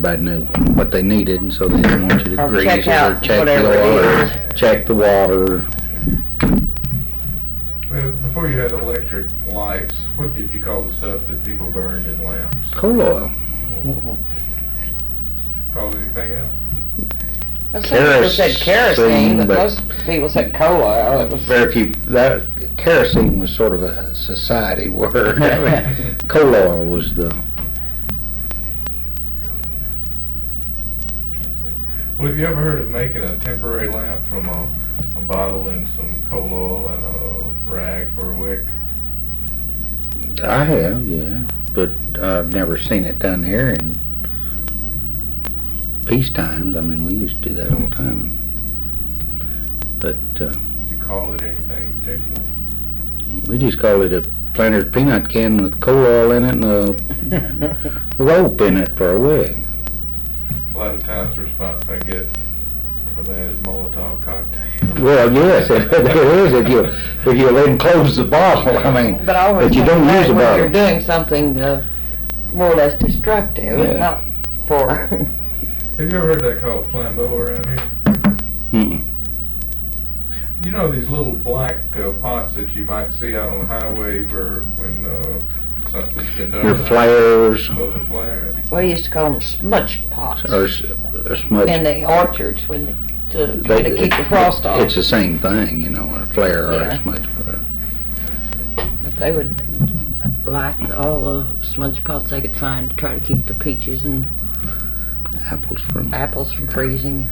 everybody knew what they needed, and so they didn't want you to Or grease check it or out check whatever the it oil, is. or check the water. Well, before you had electric lights, what did you call the stuff that people burned in lamps? Coal oil. Call it anything else? Well, some people said kerosene, but but- most people said coal oil. It was Very few, that, kerosene was sort of a society word. I mean, coal oil was the, Well, have you ever heard of making a temporary lamp from a bottle and some coal oil and a rag for a wick? I have, yeah, but I've never seen it done here in peace times. I mean, we used to do that all the time. But Did you call it anything particular? we just call it a Planters peanut can with coal oil in it and a rope in it for a wig. A lot of times the response I get for that is Molotov cocktail. Well, yes, it is if you let him close the bottle. I mean, But I always but you think don't that use a when you're bottle. doing something more or less destructive, Yeah. not for. Have you ever heard that called flambeau around here? Mm-mm. You know these little black pots that you might see out on the highway for when something's been done? Your to the flares house? Those are flares. We used to call them smudge pots or smudge. in the orchards when to They- keep the frost off. It's the same thing, you know, a flare or Yeah. a smudge pot. But they would light all the smudge pots they could find to try to keep the peaches and Apples from. apples from freezing.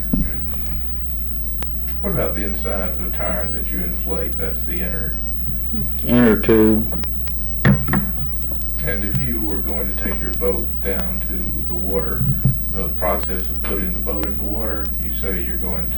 What about the inside of the tire that you inflate? That's the inner. Inner tube. And if you were going to take your boat down to the water, the process of putting the boat in the water, you say you're going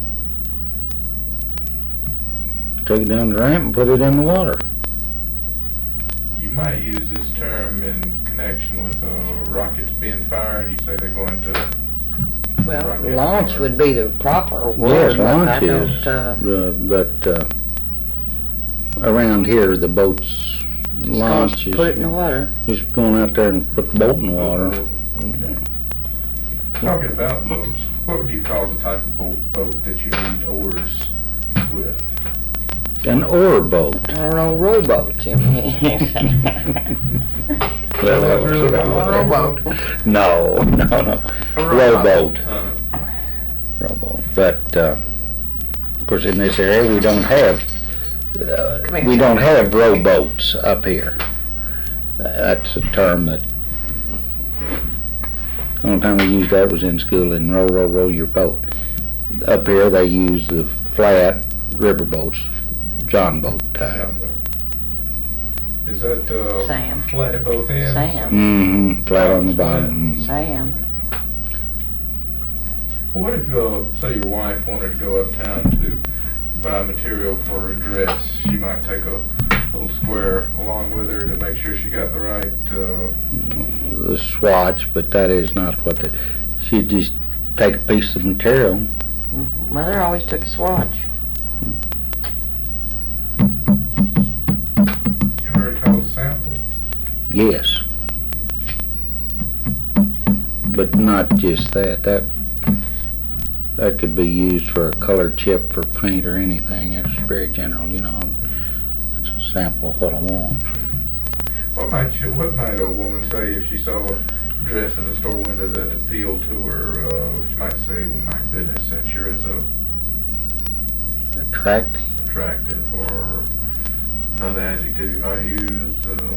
to, Take it down the ramp and put it in the water. you might use this term in connection with rockets being fired. You say they're going to, Well, Rocket launch power. would be the proper word. Yes, but I launch is. don't, But around here, the boats launch is put it in the water. just going out there and put the boat in the water. Okay. Talking about boats, what would you call the type of boat that you need oars with? An oar boat. I don't know, rowboat, you mean. Well, Really? Rowboat. No. A Rowboat. Uh, Rowboat. But, of course, in this area, we don't have, Come here, we son. don't have rowboats up here. That's a term that, the only time we used that was in school, in row your boat. Up here, they use the flat river boats, John boat type. Is that Sam. flat at both ends? Sam. Mm-hmm, flat on the bottom. Mhm. Sam. Well, what if, say your wife wanted to go uptown to buy material for a dress? She might take a little square along with her to make sure she got the right, The swatch, but that is not what the, she'd just take a piece of material. Mother always took a swatch. you heard it called a sample? Yes. But not just that. That could be used for a color chip for paint or anything. It's very general, you know. It's a sample of what I want. What might a woman say if she saw a dress in the store window that appealed to her? She might say, well, my goodness, that sure is Attractive. attractive, or another adjective you might use.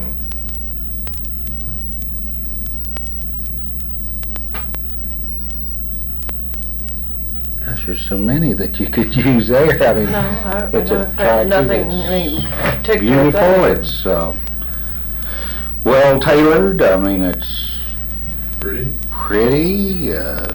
Gosh, there's so many that you could use there. I mean, No, it's nothing attractive, particular. it's beautiful, it's well tailored. I mean, it's Pretty. pretty.